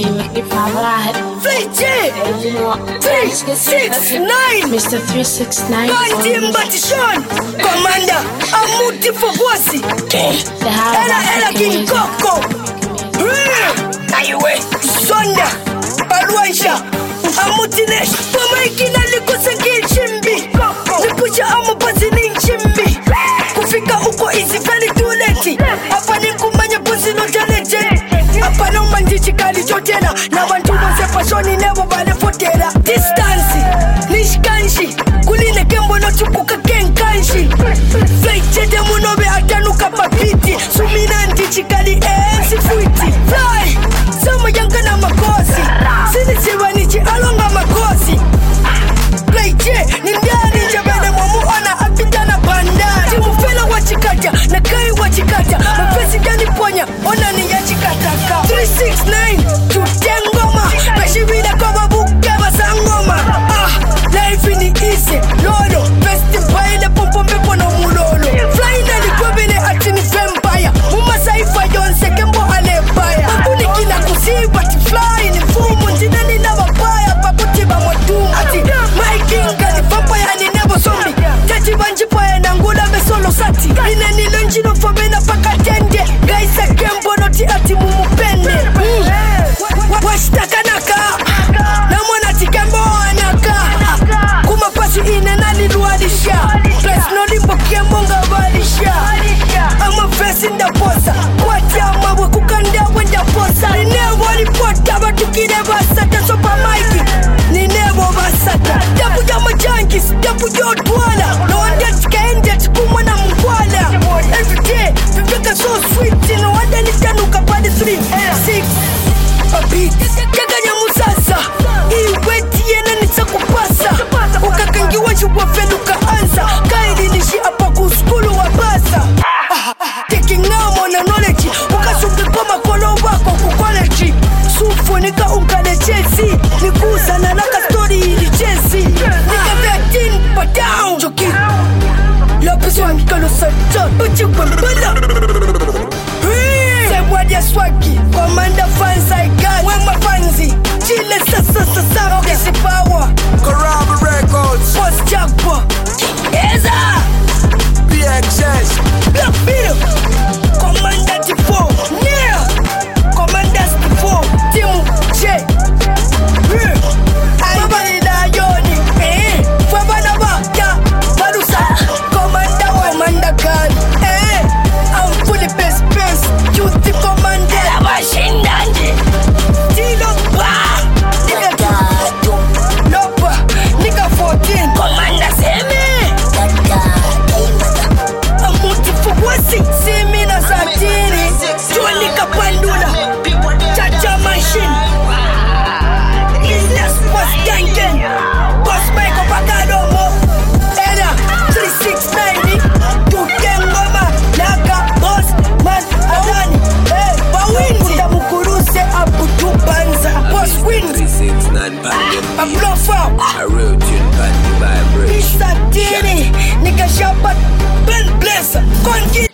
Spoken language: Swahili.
369 Mr. 369 Batishon Commander Amuti Fogosi Ela King Coco Aiwe Sonda Baluansha Amuti Nesh Pamaikina Likoseki Chimbi Nipucha Amapasi Chimbi Kufika uko easy very too late Hapa ni kumanya pusi no challenge Hapa no manjichi kali chotela Na bantu mose pasoni nebo bale fotela Distance Nishkanshi Kuline kembo no chupuka kenkanshi Flight chete munobe atanuka papiti Suminanti chikali sifuiti Fly Sama yanga na makosi Sini siwanichi alonga makosi Flight che Nindani jabene mwamu ona apitana bandari Timu fela wachikata Na kai wachikata Mapesi gani ponya Ona ni ya chikataka 369 Tutengoma Peshibida kwa buke basangoma Life ni easy Lolo Best paile pompo mepo na mulolo Fly na likwebele ati ni vampire Muma saifa yonse kembo alebaya Mabuni kina kusiba ti fly ni fumu Njina ni na wapaya Pakutiba modumu Ati my king gani vampire ni nebo zombie Tati banjipaya na ngula mesolo sati Ine ni lonjino fobena pakatende Gaisa kembo noti ati mumupende Washtaka naka Na mwana tikembo anaka Kuma pasi ine nani lualisha Plus no limbo kembo nga walisha Ama fesi nda posa Kwati amawe kukanda wenda posa Ninevo alipota batukide basata Sopa maiki Ninevo basata Dapu jama jankis Dapu jodwala No wanda tikaende tikumwa na mkwala Every day Viveka so sweet No wanda nitanuka padi 3, 6 A beat Kaganya musasa Iweti yena nitakupasa Ukakangiwa juwa feluka ansa Kaili nishi apa kuskulu wa basa Taking now na knowledge Ukasuke kwa makolo wako kukoleji Sufunika unkale Chelsea Nikusa na naka story ili Chelsea Nika 13 pa down Joki Lopez wankalo sato Uchi kwa mbala Sebwadia swaki Commander fans I got Wema fanzi Chile sasa Okisi power Karama Records Boss Jackpot Eza PXS Black Bill Commander T4 Yeah Commanders T4 Timu J Baba ni Dayoni Fabana Waka Barusa Commander Commander Gun I'm fully best Youth Commander Abashindanje Tilo Ba Nigga Lopa Nigga 14 Commander Seme Amuti Fuwasi Semi na Satiri Juanika Pandula Chacha Machine Islas Boss Gangen Boss Michael Pagadomo Era 369 Tutengoma Naka Boss Man Adani Bawindi Tamukuruse Abutu Banza Boss Wind 369 Bandem A bluff out A real tune Bandem Vibration Satiri Nigga Shabat Ben Bless Kongi